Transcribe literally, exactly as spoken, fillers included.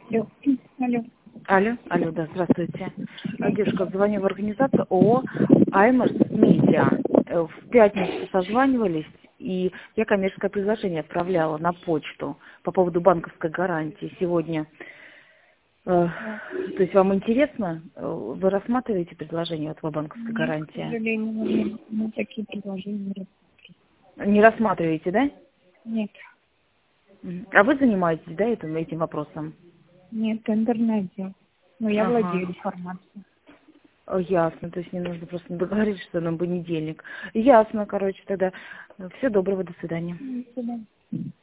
Алло. Алло. Алло, алло, да, здравствуйте. Девушка, звоню в организацию ООО «Аймерс Медиа». В пятницу созванивались, и я коммерческое предложение отправляла на почту по поводу банковской гарантии сегодня. Э, То есть вам интересно? Э, Вы рассматриваете предложение вот по банковской Нет, к гарантии? сожалению, мы, мы такие предложения не рассматриваем. Не рассматриваете, да? Нет. Мгм. А вы занимаетесь, да, этим, этим вопросом? Нет, тендерный отдел. Но я Ага. владею информацией. О, ясно, то есть мне нужно просто договориться, что на понедельник. Ясно, короче, тогда. Всего доброго, до свидания. До свидания.